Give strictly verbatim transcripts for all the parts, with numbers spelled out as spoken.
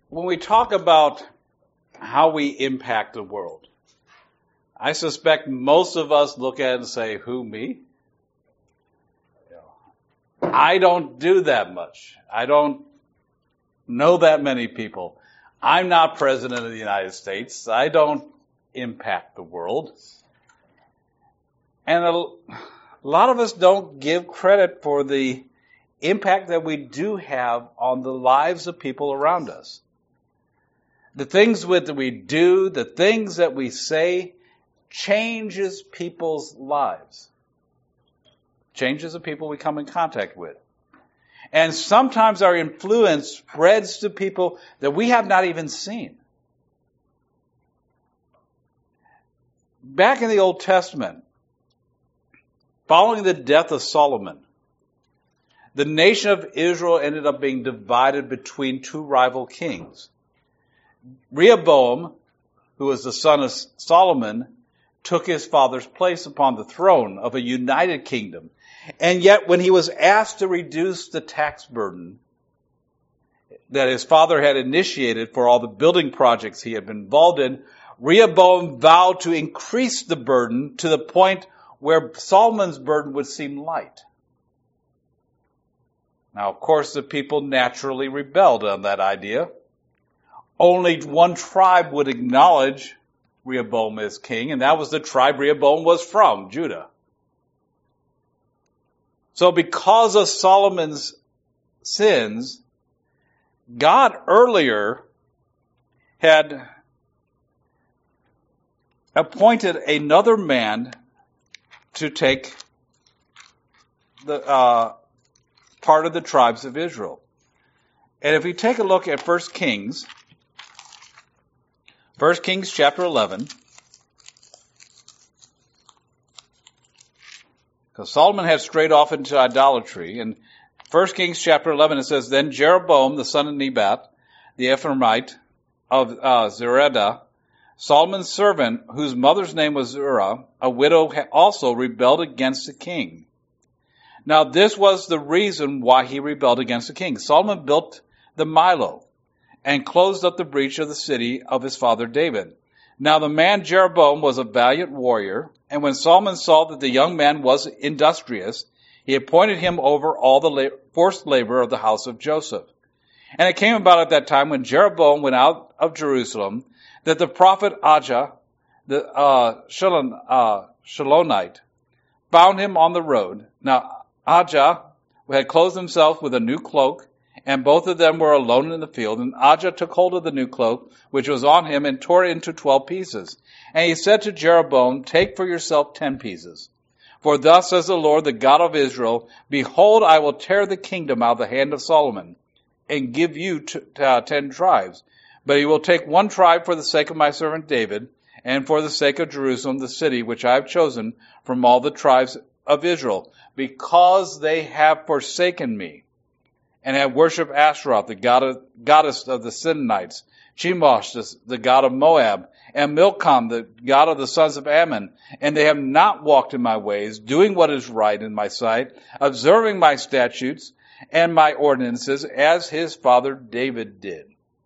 when we talk about how we impact the world, I suspect most of us look at it and say, who, me? I don't do that much. I don't know that many people. I'm not president of the United States. I don't impact the world. And a lot of us don't give credit for the impact that we do have on the lives of people around us. The things that we do, the things that we say, changes people's lives. Changes the people we come in contact with. And sometimes our influence spreads to people that we have not even seen. Back in the Old Testament, following the death of Solomon, the nation of Israel ended up being divided between two rival kings. Rehoboam, who was the son of Solomon, took his father's place upon the throne of a united kingdom. And yet when he was asked to reduce the tax burden that his father had initiated for all the building projects he had been involved in, Rehoboam vowed to increase the burden to the point where Solomon's burden would seem light. Now, of course, the people naturally rebelled on that idea. Only one tribe would acknowledge Rehoboam as king, and that was the tribe Rehoboam was from, Judah. So because of Solomon's sins, God earlier had appointed another man to take the uh, part of the tribes of Israel. And if we take a look at First Kings, First Kings chapter eleven, because Solomon had strayed off into idolatry. In First Kings chapter eleven, it says, Then Jeroboam, the son of Nebat, the Ephraimite of uh, Zeredah, Solomon's servant, whose mother's name was Ura, a widow, also rebelled against the king. Now this was the reason why he rebelled against the king. Solomon built the Milo and closed up the breach of the city of his father David. Now the man Jeroboam was a valiant warrior, and when Solomon saw that the young man was industrious, he appointed him over all the la- forced labor of the house of Joseph. And it came about at that time when Jeroboam went out of Jerusalem that the prophet Ahijah, the uh, Shilon, uh, Shilonite, found him on the road. Now Ahijah had clothed himself with a new cloak, and both of them were alone in the field. And Ahijah took hold of the new cloak, which was on him, and tore it into twelve pieces. And he said to Jeroboam, Take for yourself ten pieces. For thus says the Lord, the God of Israel, Behold, I will tear the kingdom out of the hand of Solomon, and give you t- uh, ten tribes. But he will take one tribe for the sake of my servant David, and for the sake of Jerusalem, the city which I have chosen from all the tribes of Israel, because they have forsaken me, and have worshipped Ashtaroth, the god of, goddess of the Sidonites, Chemosh, the, the god of Moab, and Milcom, the god of the sons of Ammon. And they have not walked in my ways, doing what is right in my sight, observing my statutes and my ordinances, as his father David did.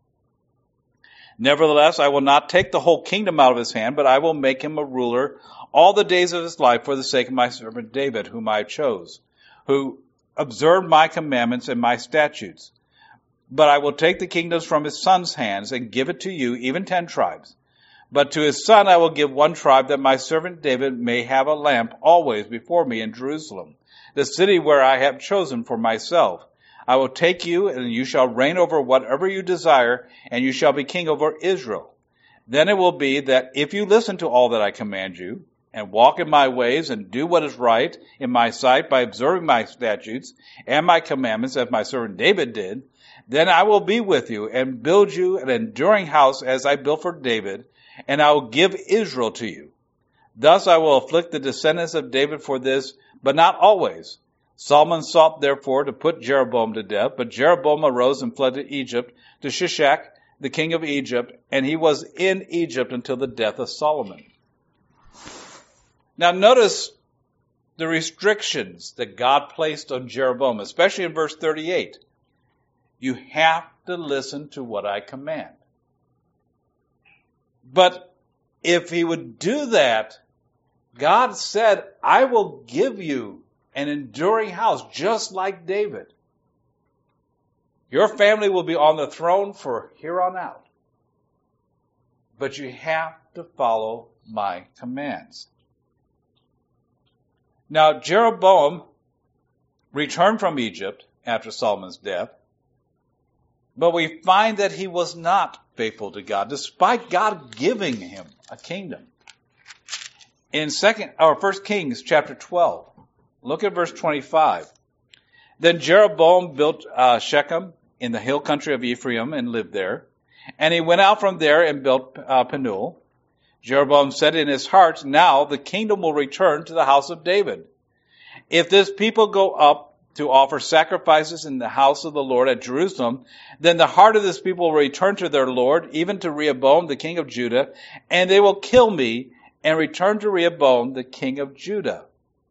Nevertheless, I will not take the whole kingdom out of his hand, but I will make him a ruler all the days of his life for the sake of my servant David, whom I chose, who observed my commandments and my statutes. But I will take the kingdoms from his son's hands and give it to you, even ten tribes. But to his son I will give one tribe, that my servant David may have a lamp always before me in Jerusalem, the city where I have chosen for myself. I will take you, and you shall reign over whatever you desire, and you shall be king over Israel. Then it will be that if you listen to all that I command you, and walk in my ways, and do what is right in my sight by observing my statutes and my commandments, as my servant David did, then I will be with you and build you an enduring house as I built for David, and I will give Israel to you. Thus I will afflict the descendants of David for this, but not always. Solomon sought therefore to put Jeroboam to death, but Jeroboam arose and fled to Egypt, to Shishak, the king of Egypt, and he was in Egypt until the death of Solomon. Now notice the restrictions that God placed on Jeroboam, especially in verse thirty-eight. You have to listen to what I command. But if he would do that, God said, I will give you an enduring house just like David. Your family will be on the throne for here on out. But you have to follow my commands. Now, Jeroboam returned from Egypt after Solomon's death, but we find that he was not faithful to God, despite God giving him a kingdom. In second or First Kings chapter twelve, look at verse twenty-five. Then Jeroboam built uh, Shechem in the hill country of Ephraim and lived there. And he went out from there and built uh, Penuel. Jeroboam said in his heart, now the kingdom will return to the house of David. If this people go up to offer sacrifices in the house of the Lord at Jerusalem, then the heart of this people will return to their Lord, even to Rehoboam, the king of Judah, and they will kill me and return to Rehoboam, the king of Judah.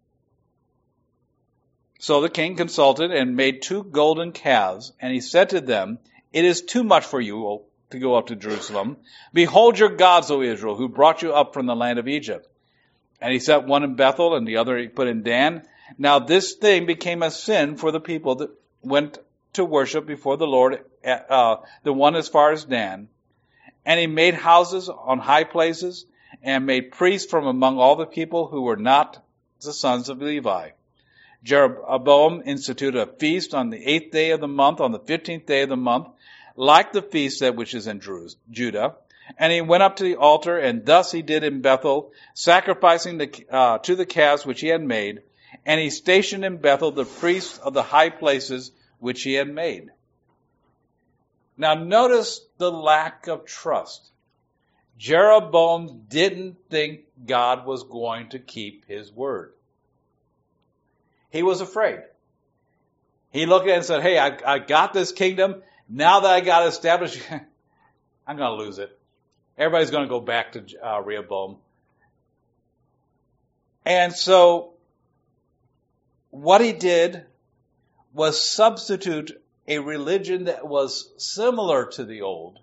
So the king consulted and made two golden calves, and he said to them, it is too much for you to go up to Jerusalem. Behold your gods, O Israel, who brought you up from the land of Egypt. And he set one in Bethel and the other he put in Dan. Now this thing became a sin for the people that went to worship before the Lord, uh, the one as far as Dan. And he made houses on high places and made priests from among all the people who were not the sons of Levi. Jeroboam instituted a feast on the eighth day of the month, on the fifteenth day of the month, like the feast that which is in Judah. And he went up to the altar, and thus he did in Bethel, sacrificing the, uh, to the calves which he had made. And he stationed in Bethel the priests of the high places which he had made. Now notice the lack of trust. Jeroboam didn't think God was going to keep his word. He was afraid. He looked at it and said, hey, I, I got this kingdom. Now that I got it established, I'm going to lose it. Everybody's going to go back to uh, Rehoboam. And so what he did was substitute a religion that was similar to the old,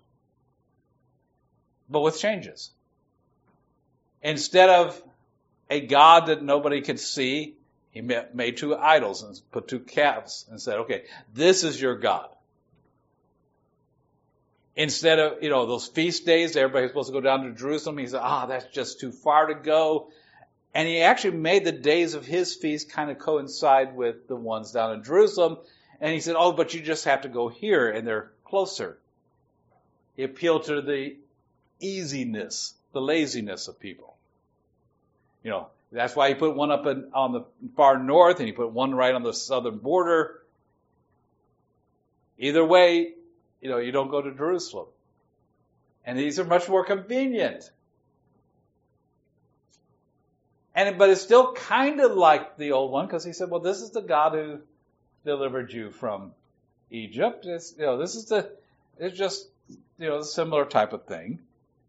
but with changes. Instead of a God that nobody could see, he made two idols and put two calves and said, okay, this is your God. Instead of, you know, those feast days, everybody's supposed to go down to Jerusalem. He said, ah, that's just too far to go. And he actually made the days of his feast kind of coincide with the ones down in Jerusalem. And he said, oh, but you just have to go here, and they're closer. He appealed to the easiness, the laziness of people. You know, that's why he put one up in, on the far north, and he put one right on the southern border. Either way, you know, you don't go to Jerusalem. And these are much more convenient. And but it's still kind of like the old one, because he said, well, this is the God who delivered you from Egypt. It's, you know, this is the, it's just, you know, a similar type of thing.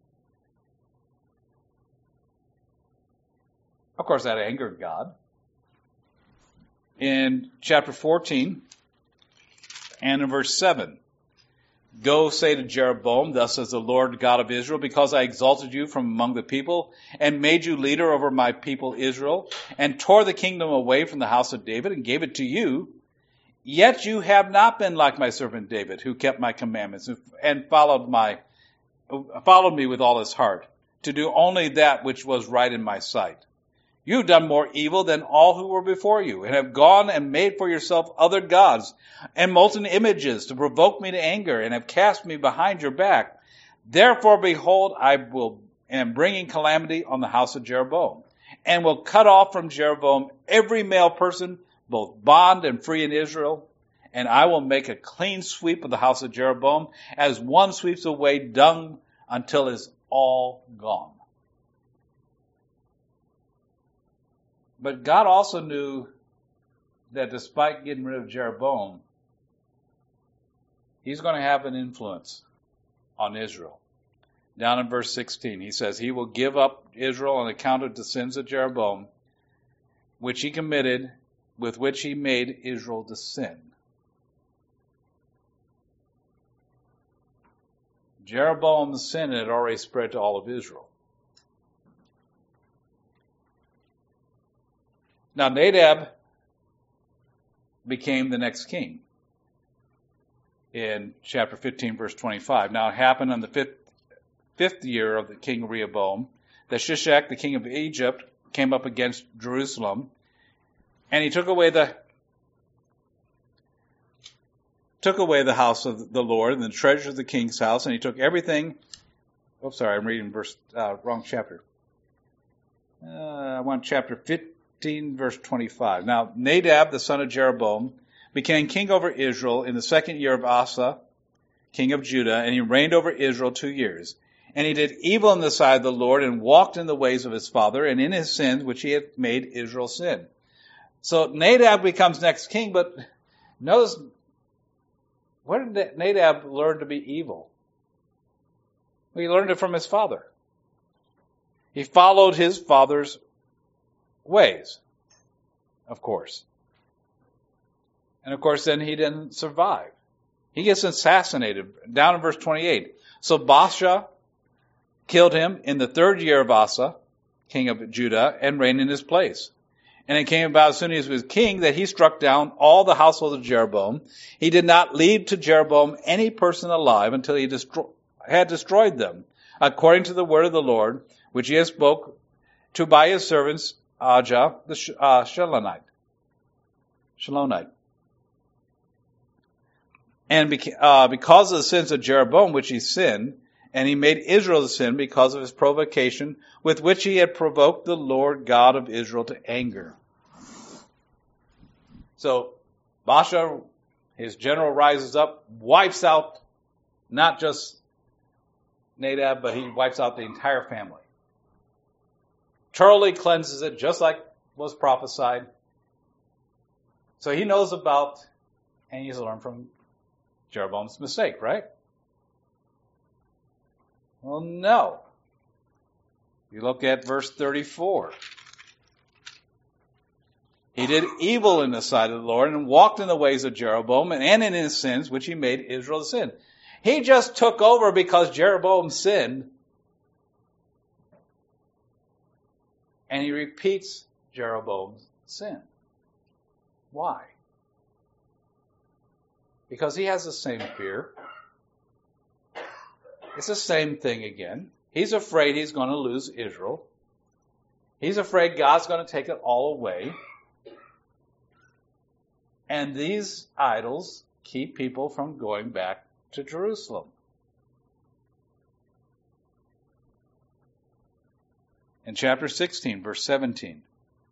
Of course, that angered God. In chapter fourteen and in verse seven, go say to Jeroboam, thus says the Lord God of Israel, because I exalted you from among the people and made you leader over my people Israel and tore the kingdom away from the house of David and gave it to you. Yet you have not been like my servant David, who kept my commandments and followed my, followed me with all his heart, to do only that which was right in my sight. You have done more evil than all who were before you, and have gone and made for yourself other gods and molten images to provoke me to anger, and have cast me behind your back. Therefore, behold, I will am bringing calamity on the house of Jeroboam, and will cut off from Jeroboam every male person, both bond and free in Israel, and I will make a clean sweep of the house of Jeroboam, as one sweeps away dung until it is all gone. But God also knew that despite getting rid of Jeroboam, he's going to have an influence on Israel. Down in verse sixteen, he says, he will give up Israel on account of the sins of Jeroboam, which he committed, with which he made Israel to sin. Jeroboam's sin had already spread to all of Israel. Now Nadab became the next king in chapter fifteen, verse twenty-five. Now it happened on the fifth, fifth year of the king Rehoboam that Shishak, the king of Egypt, came up against Jerusalem, and he took away the took away the house of the Lord and the treasures of the king's house, and he took everything. Oh, sorry, I'm reading verse uh, wrong chapter. Uh, I want chapter fifteen, verse twenty-five. Now Nadab, the son of Jeroboam, became king over Israel in the second year of Asa, king of Judah, and he reigned over Israel two years. And he did evil in the sight of the Lord and walked in the ways of his father and in his sins, which he had made Israel sin. So Nadab becomes next king, but notice, where did Nadab learn to be evil? Well, he learned it from his father. He followed his father's ways, of course. And of course, then he didn't survive. He gets assassinated. Down in verse twenty-eight. So Baasha killed him in the third year of Asa, king of Judah, and reigned in his place. And it came about as soon as he was king that he struck down all the household of Jeroboam. He did not leave to Jeroboam any person alive until he destroy, had destroyed them, according to the word of the Lord, which he has spoke to by his servants Ahijah the uh, Shilonite. Shilonite. And beca- uh, because of the sins of Jeroboam, which he sinned, and he made Israel to sin because of his provocation, with which he had provoked the Lord God of Israel to anger. So, Baasha, his general, rises up, wipes out not just Nadab, but he wipes out the entire family. Thoroughly cleanses it, just like was prophesied. So he knows about, and he's learned from Jeroboam's mistake, right? Well, no. You look at verse thirty-four. He did evil in the sight of the Lord and walked in the ways of Jeroboam and in his sins, which he made Israel to sin. He just took over because Jeroboam sinned. And he repeats Jeroboam's sin. Why? Because he has the same fear. It's the same thing again. He's afraid he's going to lose Israel. He's afraid God's going to take it all away. And these idols keep people from going back to Jerusalem. In chapter sixteen, verse seventeen.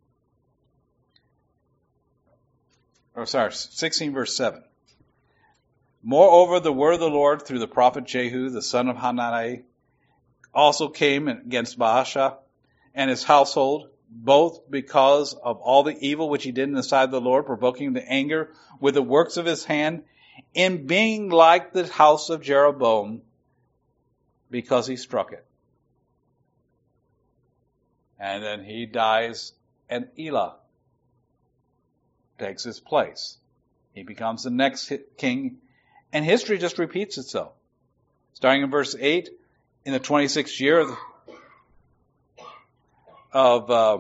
Or sorry, sixteen, verse seven. Moreover, the word of the Lord through the prophet Jehu, the son of Hanani, also came against Baasha and his household, both because of all the evil which he did in the sight of the Lord, provoking him to anger with the works of his hand, in being like the house of Jeroboam, because he struck it. And then he dies, and Elah takes his place. He becomes the next king, and history just repeats itself. Starting in verse eight, in the twenty-sixth year of, of uh,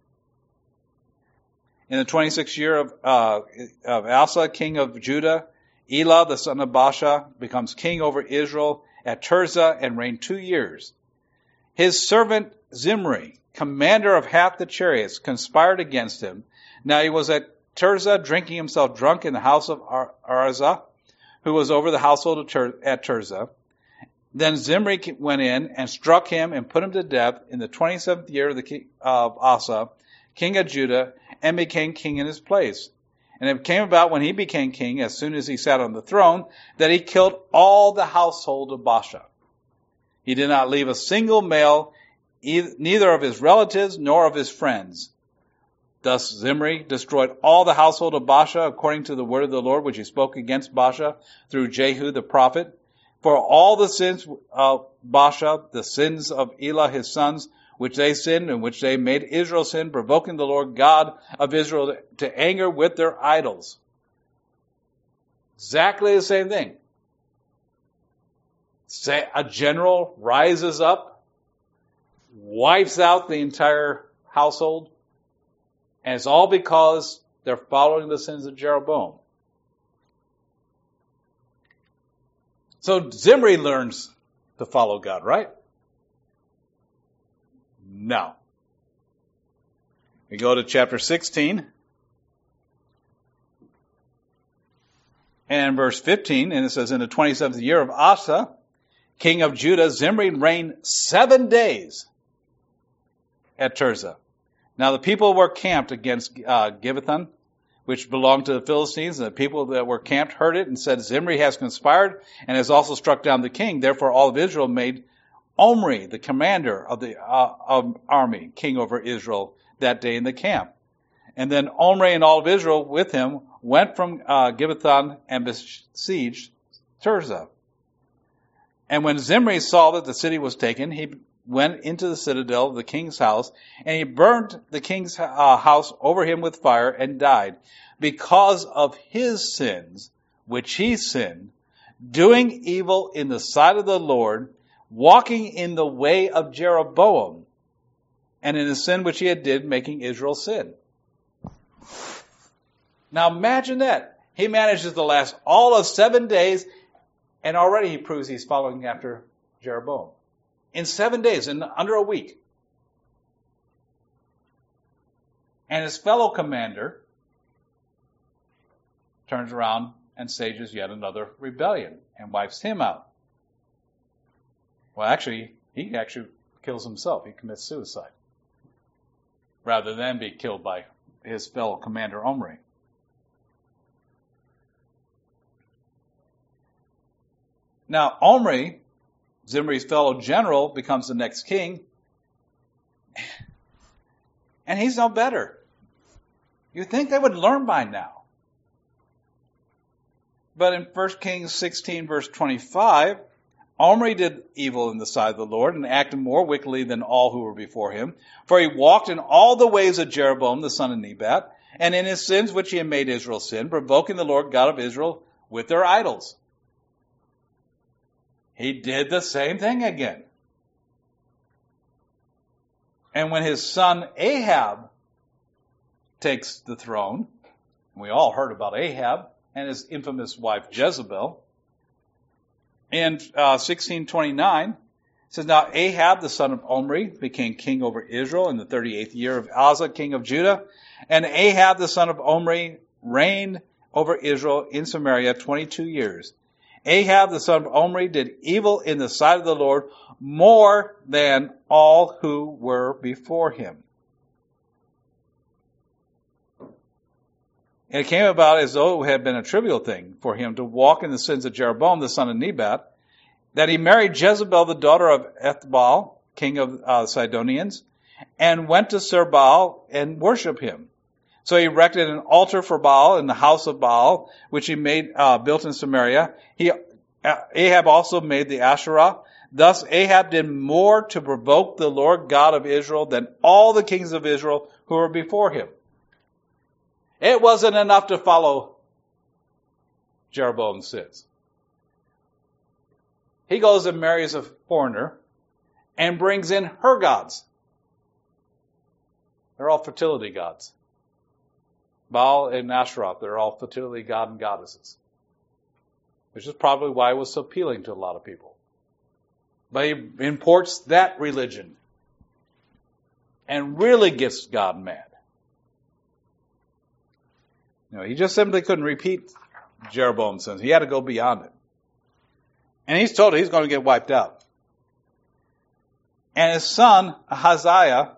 in the twenty-sixth year of, uh, of Asa, king of Judah, Elah, the son of Baasha, becomes king over Israel at Tirzah and reigned two years. His servant Zimri, commander of half the chariots, conspired against him. Now he was at Tirzah, drinking himself drunk in the house of Ar- Arzah, who was over the household of Tir- at Tirzah. Then Zimri went in and struck him and put him to death in the twenty-seventh year of, the king, of Asa, king of Judah, and became king in his place. And it came about when he became king, as soon as he sat on the throne, that he killed all the household of Baasha. He did not leave a single male, either, neither of his relatives nor of his friends. Thus Zimri destroyed all the household of Baasha, according to the word of the Lord, which he spoke against Baasha through Jehu the prophet. For all the sins of Baasha, the sins of Elah his sons, which they sinned and which they made Israel sin, provoking the Lord God of Israel to anger with their idols. Exactly the same thing. say a general rises up, wipes out the entire household, and it's all because they're following the sins of Jeroboam. So Zimri learns to follow God, right? No. We go to chapter sixteen. And verse fifteen, and it says, in the twenty-seventh year of Asa, king of Judah, Zimri reigned seven days at Tirzah. Now the people were camped against uh, Gibbethon, which belonged to the Philistines, and the people that were camped heard it and said, Zimri has conspired and has also struck down the king. Therefore all of Israel made Omri, the commander of the uh, of army, king over Israel that day in the camp. And then Omri and all of Israel with him went from uh, Gibbethon and besieged Tirzah. And when Zimri saw that the city was taken, he went into the citadel of the king's house, and he burned the king's uh, house over him with fire and died because of his sins, which he sinned, doing evil in the sight of the Lord, walking in the way of Jeroboam, and in the sin which he had did, making Israel sin. Now imagine that. He manages to last all of seven days, and already he proves he's following after Jeroboam. In seven days, in under a week. And his fellow commander turns around and stages yet another rebellion and wipes him out. Well, actually, he actually kills himself. He commits suicide rather than be killed by his fellow commander Omri. Now, Omri, Zimri's fellow general, becomes the next king, and he's no better. You'd think they would learn by now. But in First Kings sixteen, verse twenty-five, Omri did evil in the sight of the Lord and acted more wickedly than all who were before him. For he walked in all the ways of Jeroboam, the son of Nebat, and in his sins which he had made Israel sin, provoking the Lord God of Israel with their idols. He did the same thing again. And when his son Ahab takes the throne, we all heard about Ahab and his infamous wife Jezebel, in uh, sixteen twenty-nine, it says, now Ahab, the son of Omri, became king over Israel in the thirty-eighth year of Asa, king of Judah. And Ahab, the son of Omri, reigned over Israel in Samaria twenty-two years. Ahab, the son of Omri, did evil in the sight of the Lord more than all who were before him. And it came about as though it had been a trivial thing for him to walk in the sins of Jeroboam, the son of Nebat, that he married Jezebel, the daughter of Ethbaal, king of uh, Sidonians, and went to serve Baal and worship him. So he erected an altar for Baal in the house of Baal, which he made uh, built in Samaria. He uh, Ahab also made the Asherah. Thus Ahab did more to provoke the Lord God of Israel than all the kings of Israel who were before him. It wasn't enough to follow Jeroboam's sins. He goes and marries a foreigner and brings in her gods. They're all fertility gods. Baal and Asherah, they're all fertility god and goddesses. Which is probably why it was so appealing to a lot of people. But he imports that religion and really gets God mad. You know, he just simply couldn't repeat Jeroboam's sins. He had to go beyond it. And he's told he's going to get wiped out. And his son, Ahaziah,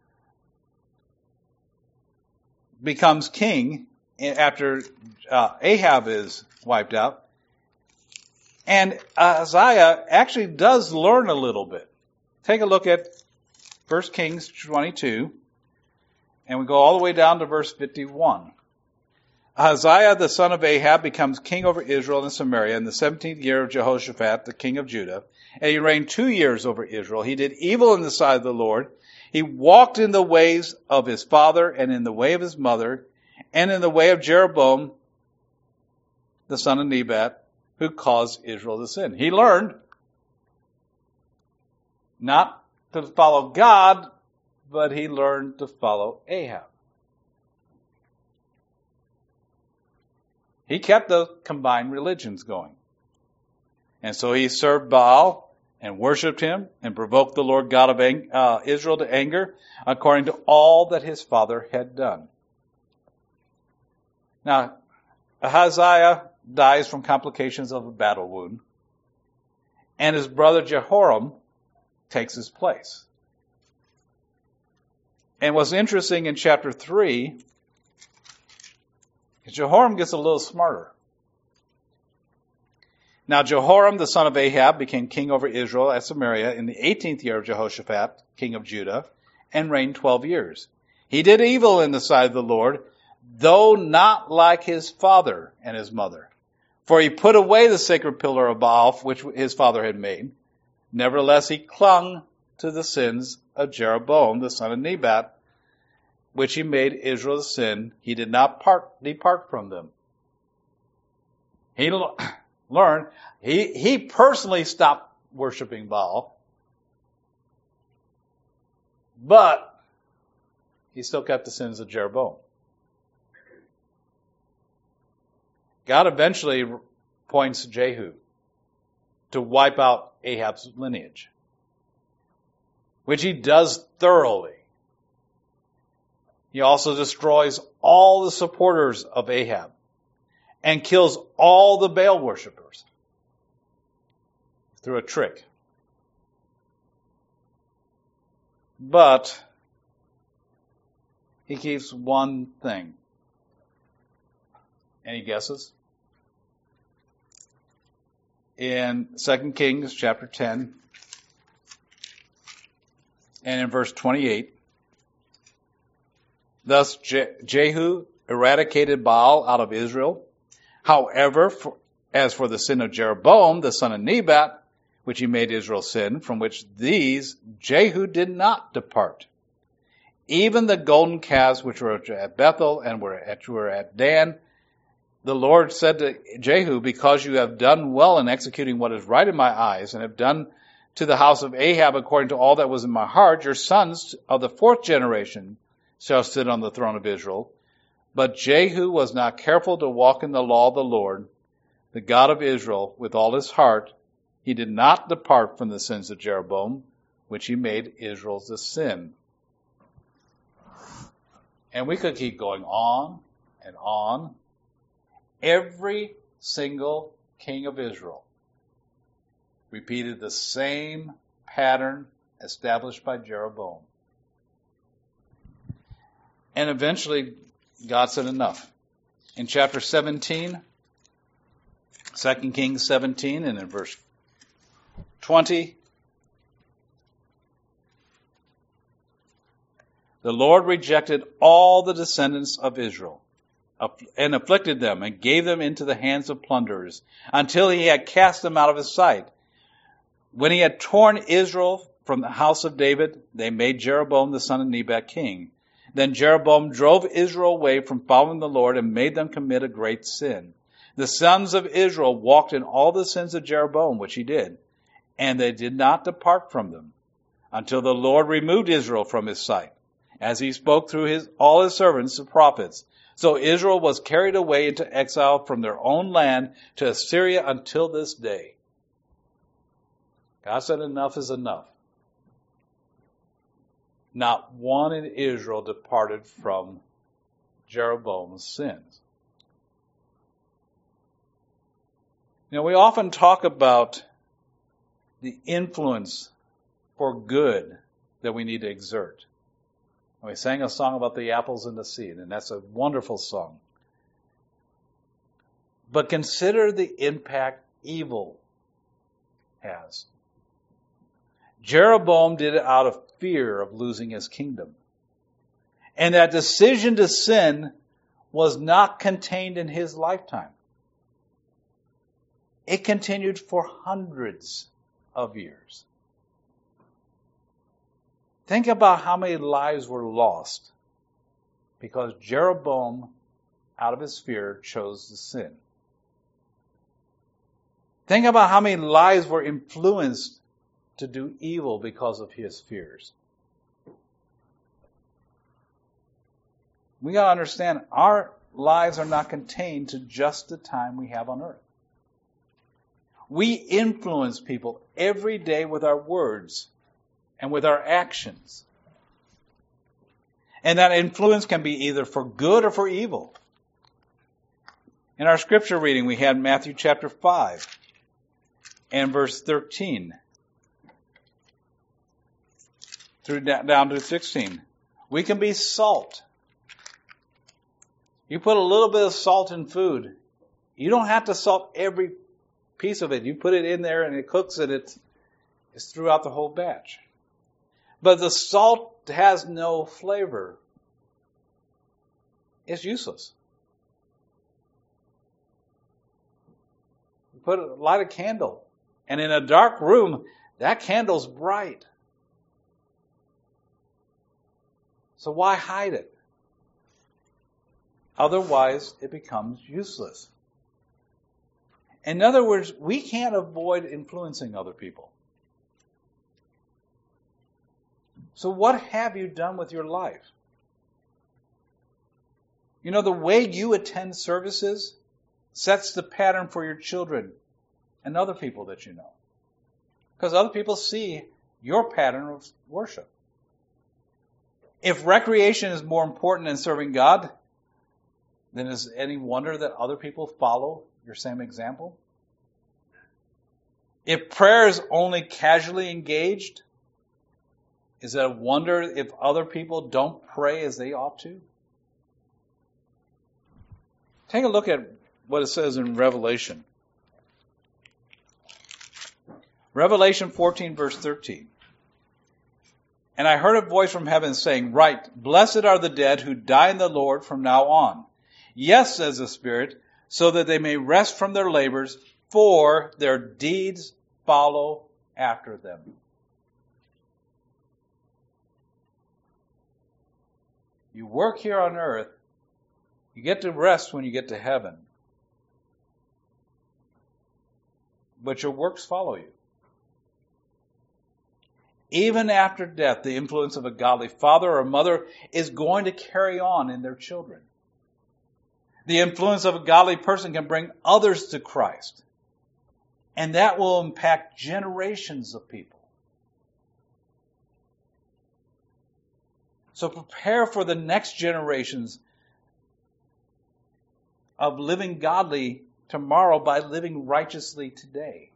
becomes king after uh, Ahab is wiped out. And Ahaziah actually does learn a little bit. Take a look at First Kings twenty-two, and we go all the way down to verse fifty-one. Ahaziah, the son of Ahab, becomes king over Israel and Samaria in the seventeenth year of Jehoshaphat, the king of Judah. And he reigned two years over Israel. He did evil in the sight of the Lord. He walked in the ways of his father and in the way of his mother and in the way of Jeroboam, the son of Nebat, who caused Israel to sin. He learned not to follow God, but he learned to follow Ahab. He kept the combined religions going. And so he served Baal and worshipped him and provoked the Lord God of uh, Israel to anger according to all that his father had done. Now, Ahaziah dies from complications of a battle wound, and his brother Jehoram takes his place. And what's interesting in chapter three, Jehoram gets a little smarter. Now Jehoram, the son of Ahab, became king over Israel at Samaria in the eighteenth year of Jehoshaphat, king of Judah, and reigned twelve years. He did evil in the sight of the Lord, though not like his father and his mother. For he put away the sacred pillar of Baal, which his father had made. Nevertheless, he clung to the sins of Jeroboam, the son of Nebat, which he made Israel to sin. He did not part, depart from them. He learned, he, he personally stopped worshiping Baal, but he still kept the sins of Jeroboam. God eventually appoints Jehu to wipe out Ahab's lineage, which he does thoroughly. He also destroys all the supporters of Ahab and kills all the Baal worshippers through a trick. But he keeps one thing. Any guesses? In Second Kings chapter ten and in verse twenty-eight, thus Je- Jehu eradicated Baal out of Israel. However, for, as for the sin of Jeroboam, the son of Nebat, which he made Israel sin, from which these Jehu did not depart. Even the golden calves which were at Bethel and were at, were at Dan, the Lord said to Jehu, because you have done well in executing what is right in my eyes, and have done to the house of Ahab according to all that was in my heart, your sons of the fourth generation shall sit on the throne of Israel. But Jehu was not careful to walk in the law of the Lord, the God of Israel, with all his heart. He did not depart from the sins of Jeroboam, which he made Israel to sin. And we could keep going on and on. Every single king of Israel repeated the same pattern established by Jeroboam. And eventually, God said enough. In chapter seventeen, Second Kings seventeen, and in verse twenty, the Lord rejected all the descendants of Israel and afflicted them and gave them into the hands of plunderers until he had cast them out of his sight. When he had torn Israel from the house of David, they made Jeroboam the son of Nebat king. Then Jeroboam drove Israel away from following the Lord and made them commit a great sin. The sons of Israel walked in all the sins of Jeroboam, which he did, and they did not depart from them until the Lord removed Israel from his sight, as he spoke through his, all his servants, the prophets. So Israel was carried away into exile from their own land to Assyria until this day. God said enough is enough. Not one in Israel departed from Jeroboam's sins. You know, we often talk about the influence for good that we need to exert. We sang a song about the apples in the seed, and that's a wonderful song. But consider the impact evil has. Jeroboam did it out of fear of losing his kingdom. And that decision to sin was not contained in his lifetime. It continued for hundreds of years. Think about how many lives were lost because Jeroboam, out of his fear, chose to sin. Think about how many lives were influenced to do evil because of his fears. We got to understand our lives are not contained to just the time we have on earth. We influence people every day with our words and with our actions. And that influence can be either for good or for evil. In our scripture reading, we had Matthew chapter five and verse thirteen through down to sixteen. We can be salt. You put a little bit of salt in food. You don't have to salt every piece of it. You put it in there and it cooks and it's, it's throughout the whole batch. But the salt has no flavor. It's useless. You put a, light a candle, and in a dark room, that candle's bright. So why hide it? Otherwise, it becomes useless. In other words, we can't avoid influencing other people. So what have you done with your life? You know, the way you attend services sets the pattern for your children and other people that you know. Because other people see your pattern of worship. If recreation is more important than serving God, then is it any wonder that other people follow your same example? If prayer is only casually engaged, is it a wonder if other people don't pray as they ought to? Take a look at what it says in Revelation. Revelation fourteen, verse thirteen. And I heard a voice from heaven saying, "Write, blessed are the dead who die in the Lord from now on. Yes, says the Spirit, so that they may rest from their labors, for their deeds follow after them." You work here on earth, you get to rest when you get to heaven. But your works follow you. Even after death, the influence of a godly father or mother is going to carry on in their children. The influence of a godly person can bring others to Christ. And that will impact generations of people. So prepare for the next generations of living godly tomorrow by living righteously today.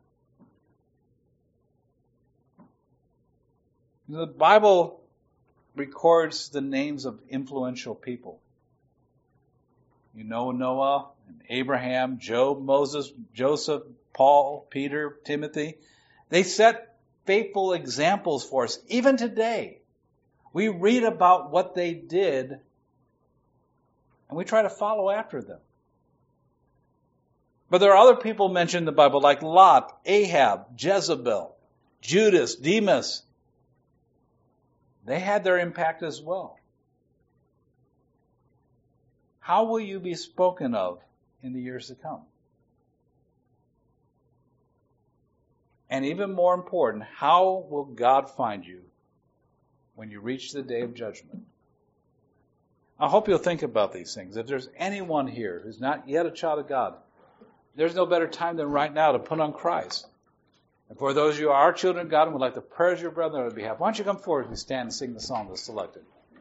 The Bible records the names of influential people. You know Noah, and Abraham, Job, Moses, Joseph, Paul, Peter, Timothy. They set faithful examples for us. Even today, we read about what they did, and we try to follow after them. But there are other people mentioned in the Bible, like Lot, Ahab, Jezebel, Judas, Demas. They had their impact as well. How will you be spoken of in the years to come? And even more important, how will God find you when you reach the day of judgment? I hope you'll think about these things. If there's anyone here who's not yet a child of God, there's no better time than right now to put on Christ. And for those of you who are children of God and would like to pray as your brother on their behalf, why don't you come forward as we stand and sing the song that's selected.